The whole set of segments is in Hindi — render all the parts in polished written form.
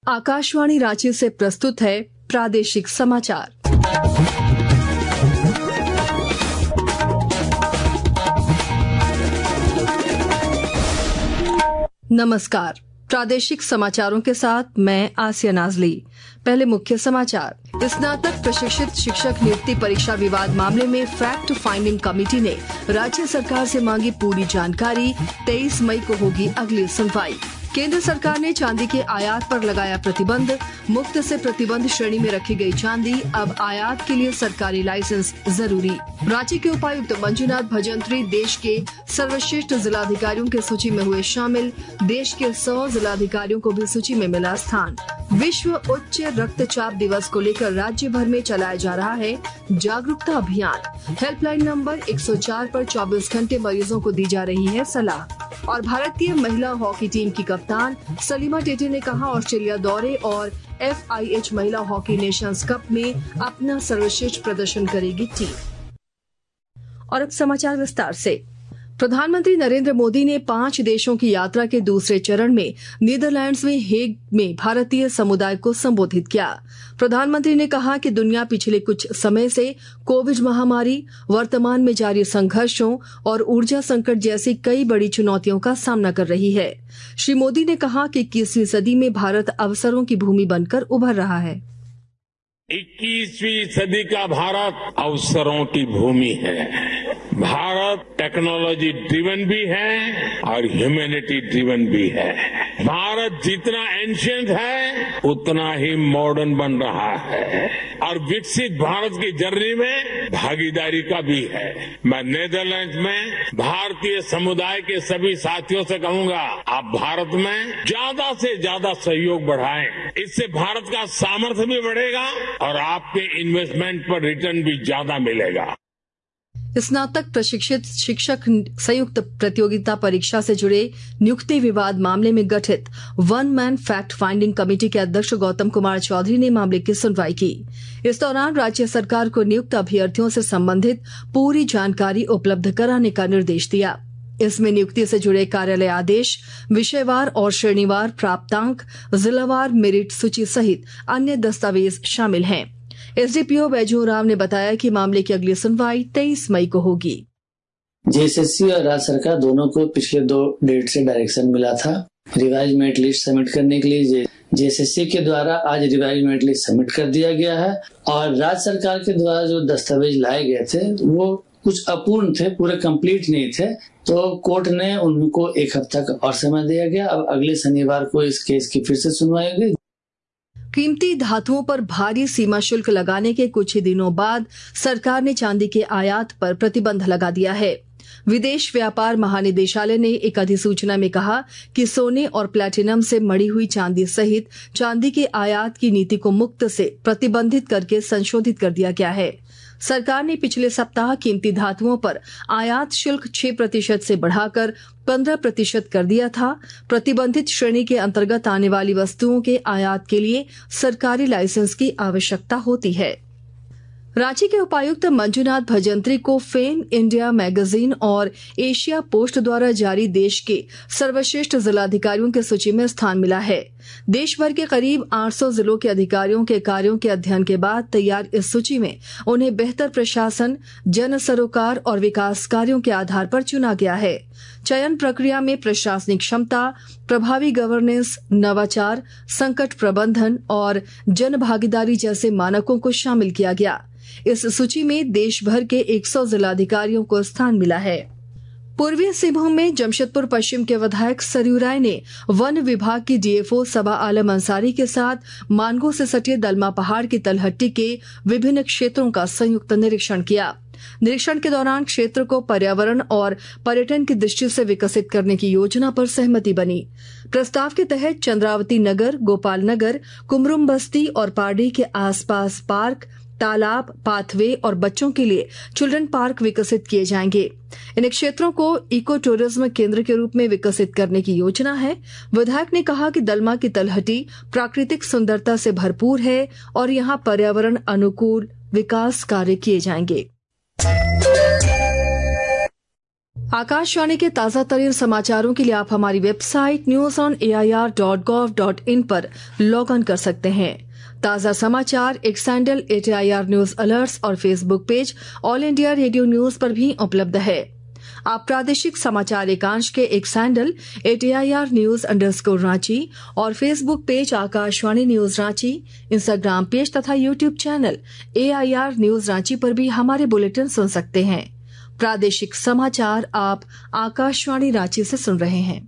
आकाशवाणी रांची से प्रस्तुत है प्रादेशिक समाचार। नमस्कार, प्रादेशिक समाचारों के साथ मैं आसिया नाजली। पहले मुख्य समाचार। स्नातक प्रशिक्षित शिक्षक नियुक्ति परीक्षा विवाद मामले में फैक्ट फाइंडिंग कमेटी ने राज्य सरकार से मांगी पूरी जानकारी। 23 मई को होगी अगली सुनवाई। केंद्र सरकार ने चांदी के आयात पर लगाया प्रतिबंध। मुक्त से प्रतिबंध श्रेणी में रखी गई चांदी अब आयात के लिए सरकारी लाइसेंस जरूरी। रांची के उपायुक्त मंजुनाथ भजंत्री देश के सर्वश्रेष्ठ जिलाधिकारियों की सूची में हुए शामिल। देश के 100 जिलाधिकारियों को भी सूची में मिला स्थान। विश्व उच्च रक्तचाप दिवस को लेकर राज्य भर में चलाया जा रहा है जागरूकता अभियान। हेल्पलाइन नंबर 104 पर 24 घंटे मरीजों को दी जा रही है सलाह। और भारतीय महिला हॉकी टीम की कप्तान सलीमा टेटे ने कहा, ऑस्ट्रेलिया दौरे और FIH महिला हॉकी नेशंस कप में अपना सर्वश्रेष्ठ प्रदर्शन करेगी टीम। और अब समाचार विस्तार से। प्रधानमंत्री नरेंद्र मोदी ने 5 देशों की यात्रा के दूसरे चरण में नीदरलैंड्स में हेग में भारतीय समुदाय को संबोधित किया। प्रधानमंत्री ने कहा कि दुनिया पिछले कुछ समय से कोविड महामारी, वर्तमान में जारी संघर्षों और ऊर्जा संकट जैसी कई बड़ी चुनौतियों का सामना कर रही है। श्री मोदी ने कहा कि 21वीं सदी में भारत अवसरों की भूमि बनकर उभर रहा है। 21वीं सदी का भारत अवसरों की भूमि है। भारत टेक्नोलॉजी ड्रिवन भी है और ह्यूमैनिटी ड्रिवन भी है। भारत जितना एंशिएंट है उतना ही मॉडर्न बन रहा है और विकसित भारत की जर्नी में भागीदारी का भी है। मैं नीदरलैंड्स में भारतीय समुदाय के सभी साथियों से कहूंगा, आप भारत में ज्यादा से ज्यादा सहयोग बढ़ाएं। इससे भारत का सामर्थ्य भी बढ़ेगा और आपके इन्वेस्टमेंट पर रिटर्न भी ज्यादा मिलेगा। स्नातक प्रशिक्षित शिक्षक संयुक्त प्रतियोगिता परीक्षा से जुड़े नियुक्ति विवाद मामले में गठित 1 मैन फैक्ट फाइंडिंग कमेटी के अध्यक्ष गौतम कुमार चौधरी ने मामले की सुनवाई की। इस दौरान राज्य सरकार को नियुक्त अभ्यर्थियों से संबंधित पूरी जानकारी उपलब्ध कराने का निर्देश दिया। इसमें नियुक्ति से जुड़े कार्यालय आदेश, विषयवार और श्रेणीवार प्राप्तांक, जिलावार मेरिट सूची सहित अन्य दस्तावेज शामिल हैं। SDPO बैजू राम ने बताया कि मामले की अगली सुनवाई 23 मई को होगी। JSSC और राज्य सरकार दोनों को पिछले 2 डेट से डायरेक्शन मिला था रिवाइज मेरिट लिस्ट सबमिट करने के लिए। JSSC के द्वारा आज रिवाइज मेरिट लिस्ट सबमिट कर दिया गया है और राज्य सरकार के द्वारा जो दस्तावेज लाए गए थे वो कुछ अपूर्ण थे, पूरे कंप्लीट नहीं थे, तो कोर्ट ने उनको 1 हफ्ता का और समय दिया गया। अब अगले शनिवार को इस केस की फिर से सुनवाई होगी। कीमती धातुओं पर भारी सीमा शुल्क लगाने के कुछ ही दिनों बाद सरकार ने चांदी के आयात पर प्रतिबंध लगा दिया है। विदेश व्यापार महानिदेशालय ने एक अधिसूचना में कहा कि सोने और प्लैटिनम से मढ़ी हुई चांदी सहित चांदी के आयात की नीति को मुक्त से प्रतिबंधित करके संशोधित कर दिया गया है। सरकार ने पिछले सप्ताह कीमती धातुओं पर आयात शुल्क 6% से बढ़ाकर 15% कर दिया था। प्रतिबंधित श्रेणी के अंतर्गत आने वाली वस्तुओं के आयात के लिए सरकारी लाइसेंस की आवश्यकता होती है। रांची के उपायुक्त मंजुनाथ भजंत्री को फेम इंडिया मैगजीन और एशिया पोस्ट द्वारा जारी देश के सर्वश्रेष्ठ जिलाधिकारियों की सूची में स्थान मिला है। देश भर के करीब 800 जिलों के अधिकारियों के कार्यों के अध्ययन के बाद तैयार इस सूची में उन्हें बेहतर प्रशासन, जन सरोकार और विकास कार्यों के आधार पर चुना गया है। चयन प्रक्रिया में प्रशासनिक क्षमता, प्रभावी गवर्नेंस, नवाचार, संकट प्रबंधन और जन भागीदारी जैसे मानकों को शामिल किया गया। इस सूची में देश भर के 100 जिलाधिकारियों को स्थान मिला है। पूर्वी सिंहभूम में जमशेदपुर पश्चिम के विधायक सरयू राय ने वन विभाग की DFO सबा आलम अंसारी के साथ मानगो से सटे दलमा पहाड़ की तलहट्टी के विभिन्न क्षेत्रों का संयुक्त निरीक्षण किया। निरीक्षण के दौरान क्षेत्र को पर्यावरण और पर्यटन की दृष्टि से विकसित करने की योजना पर सहमति बनी। प्रस्ताव के तहत चंद्रावती नगर, गोपाल नगर, कुमरुम बस्ती और पारडी के आसपास पार्क, तालाब, पाथवे और बच्चों के लिए चिल्ड्रन पार्क विकसित किए जाएंगे। इन क्षेत्रों को इको टूरिज्म केंद्र के रूप में विकसित करने की योजना है। विधायक ने कहा कि दलमा की तलहटी प्राकृतिक सुंदरता से भरपूर है और यहां पर्यावरण अनुकूल विकास कार्य किए जाएंगे। आकाशवाणी के ताजा तरीन समाचारों के लिए आप हमारी वेबसाइट newsonair.gov.in पर लॉग ऑन कर सकते हैं। ताजा समाचार X handle @AIR news alerts और Facebook page all India radio news पर भी उपलब्ध है। आप प्रादेशिक समाचार एकांश के एक्स हैंडल @AIR News_Ranchi और Facebook page Akashvani news Ranchi, Instagram page तथा YouTube channel AIR news Ranchi पर भी हमारे बुलेटिन सुन सकते हैं। प्रादेशिक समाचार आप आकाशवाणी रांची से सुन रहे हैं।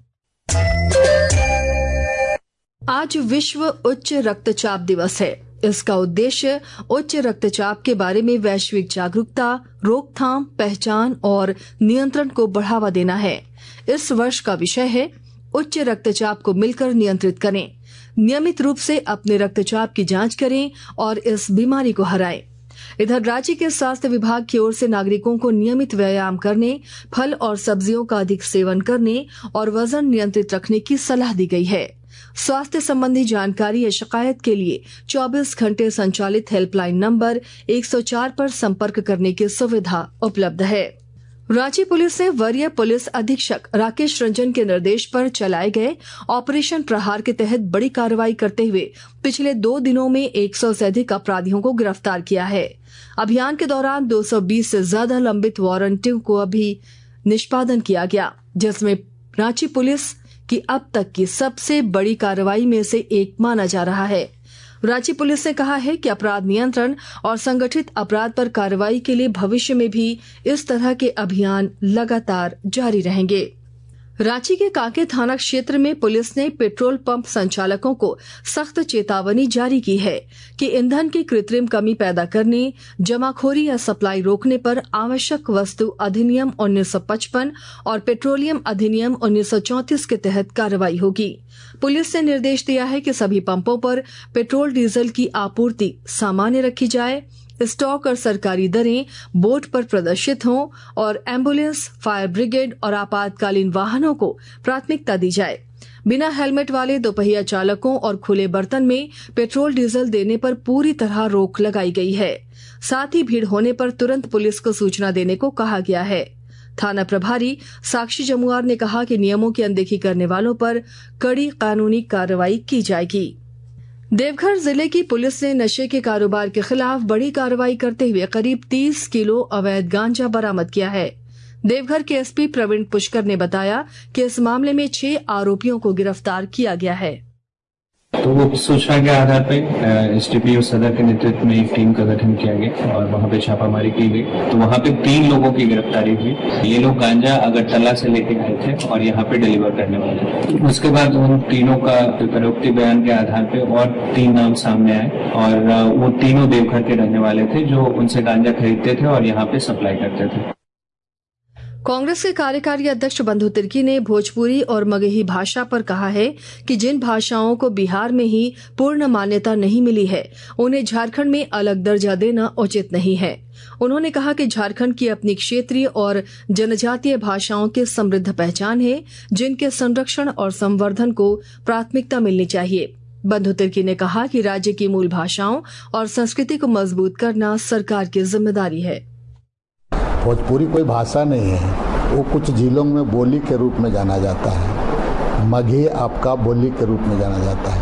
आज विश्व उच्च रक्तचाप दिवस है। इसका उद्देश्य उच्च रक्तचाप के बारे में वैश्विक जागरूकता, रोकथाम, पहचान और नियंत्रण को बढ़ावा देना है। इस वर्ष का विषय है उच्च रक्तचाप को मिलकर नियंत्रित करें। नियमित रूप से अपने रक्तचाप की जांच करें और इस बीमारी को हराएं। इधर राज्य के स्वास्थ्य विभाग की ओर से नागरिकों को नियमित व्यायाम करने, फल और सब्जियों का अधिक सेवन करने और वजन नियंत्रित रखने की सलाह दी गई है। स्वास्थ्य संबंधी जानकारी या शिकायत के लिए 24 घंटे संचालित हेल्पलाइन नंबर 104 पर संपर्क करने की सुविधा उपलब्ध है। रांची पुलिस ने वरीय पुलिस अधीक्षक राकेश रंजन के निर्देश पर चलाए गए ऑपरेशन प्रहार के तहत बड़ी कार्रवाई करते हुए पिछले 2 दिनों में 100 से अधिक अपराधियों को गिरफ्तार किया है। अभियान के दौरान 220 से ज्यादा लंबित वारंटों को अभी निष्पादन किया गया, जिसमें रांची पुलिस की अब तक की सबसे बड़ी कार्रवाई में से एक माना जा रहा है। रांची पुलिस ने कहा है कि अपराध नियंत्रण और संगठित अपराध पर कार्रवाई के लिए भविष्य में भी इस तरह के अभियान लगातार जारी रहेंगे। रांची के कांके थाना क्षेत्र में पुलिस ने पेट्रोल पंप संचालकों को सख्त चेतावनी जारी की है कि ईंधन की कृत्रिम कमी पैदा करने, जमाखोरी या सप्लाई रोकने पर आवश्यक वस्तु अधिनियम 1955 और पेट्रोलियम अधिनियम 1934 के तहत कार्रवाई होगी। पुलिस ने निर्देश दिया है कि सभी पंपों पर पेट्रोल डीजल की आपूर्ति सामान्य रखी जाए, स्टॉक और सरकारी दरें बोर्ड पर प्रदर्शित हों और एम्बुलेंस, फायर ब्रिगेड और आपातकालीन वाहनों को प्राथमिकता दी जाए। बिना हेलमेट वाले दोपहिया चालकों और खुले बर्तन में पेट्रोल डीजल देने पर पूरी तरह रोक लगाई गई है। साथ ही भीड़ होने पर तुरंत पुलिस को सूचना देने को कहा गया है। थाना प्रभारी साक्षी जमुआर ने कहा कि नियमों की अनदेखी करने वालों पर कड़ी कानूनी कार्रवाई की जाएगी। देवघर जिले की पुलिस ने नशे के कारोबार के खिलाफ बड़ी कार्रवाई करते हुए करीब 30 किलो अवैध गांजा बरामद किया है। देवघर के एसपी प्रवीण पुष्कर ने बताया कि इस मामले में 6 आरोपियों को गिरफ्तार किया गया है। तो वो सूचना के आधार पर एसडीपीओ सदर के नेतृत्व में एक टीम का गठन किया गया और वहां पे छापामारी की गई। तो वहां पे 3 लोगों की गिरफ्तारी हुई। ये लोग गांजा अगरतला से लेके आए थे और यहाँ पे डिलीवर करने वाले थे। उसके बाद उन तीनों का परोक्ति बयान के आधार पे और 3 नाम सामने आए और वो तीनों देवघर के रहने वाले थे जो उनसे गांजा खरीदते थे और यहाँ पे सप्लाई करते थे। कांग्रेस के कार्यकारी अध्यक्ष बंधु तिर्की ने भोजपुरी और मगही भाषा पर कहा है कि जिन भाषाओं को बिहार में ही पूर्ण मान्यता नहीं मिली है, उन्हें झारखंड में अलग दर्जा देना उचित नहीं है। उन्होंने कहा कि झारखंड की अपनी क्षेत्रीय और जनजातीय भाषाओं की समृद्ध पहचान है, जिनके संरक्षण और संवर्धन को प्राथमिकता मिलनी चाहिए। बंधु तिर्की ने कहा कि राज्य की मूल भाषाओं और संस्कृति को मजबूत करना सरकार की जिम्मेदारी है। भोजपुरी कोई भाषा नहीं है, वो कुछ जिलों में बोली के रूप में जाना जाता है। मगही आपका बोली के रूप में जाना जाता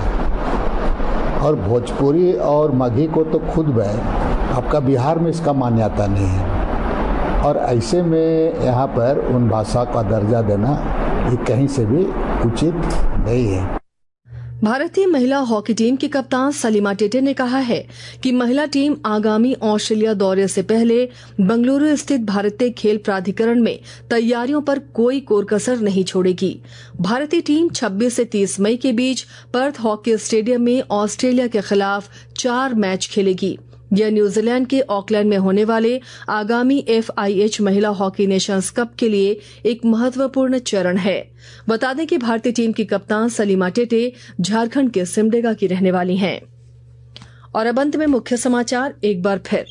है और भोजपुरी और मगही को तो खुद आपका बिहार में इसका मान्यता नहीं है और ऐसे में यहाँ पर उन भाषा का दर्जा देना ये कहीं से भी उचित नहीं है। भारतीय महिला हॉकी टीम की कप्तान सलीमा टेटे ने कहा है कि महिला टीम आगामी ऑस्ट्रेलिया दौरे से पहले बंगलुरु स्थित भारतीय खेल प्राधिकरण में तैयारियों पर कोई कोर-कसर नहीं छोड़ेगी। भारतीय टीम 26 से 30 मई के बीच पर्थ हॉकी स्टेडियम में ऑस्ट्रेलिया के खिलाफ 4 मैच खेलेगी। यह न्यूजीलैंड के ऑकलैंड में होने वाले आगामी FIH महिला हॉकी नेशंस कप के लिए एक महत्वपूर्ण चरण है। बता दें कि भारतीय टीम की कप्तान सलीमा टेटे झारखंड के सिमडेगा की रहने वाली हैं। और अब अंत में मुख्य समाचार एक बार फिर।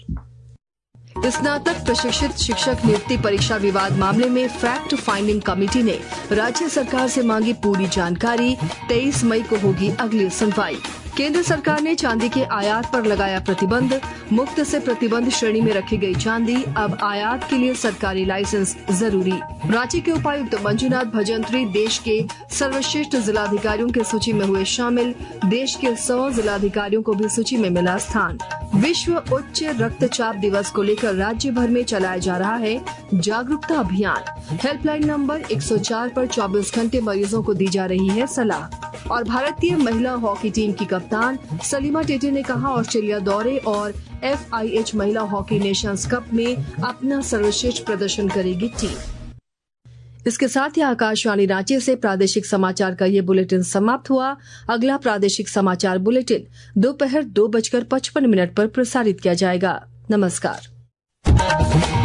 स्नातक प्रशिक्षित शिक्षक नियुक्ति परीक्षा विवाद मामले में फैक्ट फाइंडिंग कमेटी ने राज्य सरकार से मांगी पूरी जानकारी। 23 मई को होगी अगली सुनवाई। केंद्र सरकार ने चांदी के आयात पर लगाया प्रतिबंध। मुक्त से प्रतिबंध श्रेणी में रखी गई चांदी अब आयात के लिए सरकारी लाइसेंस जरूरी। रांची के उपायुक्त मंजुनाथ भजंत्री देश के सर्वश्रेष्ठ जिलाधिकारियों की सूची में हुए शामिल। देश के 100 जिलाधिकारियों को भी सूची में मिला स्थान। विश्व उच्च रक्तचाप दिवस को लेकर राज्य भर में चलाया जा रहा है जागरूकता अभियान। हेल्पलाइन नंबर 104 पर 24 घंटे मरीजों को दी जा रही है सलाह। और भारतीय महिला हॉकी टीम की कप्तान सलीमा टेटे ने कहा, ऑस्ट्रेलिया दौरे और FIH महिला हॉकी नेशंस कप में अपना सर्वश्रेष्ठ प्रदर्शन करेगी टीम। इसके साथ ही आकाशवाणी रांची से प्रादेशिक समाचार का ये बुलेटिन समाप्त हुआ। अगला प्रादेशिक समाचार बुलेटिन दोपहर 2:55 पर प्रसारित किया जाएगा। नमस्कार।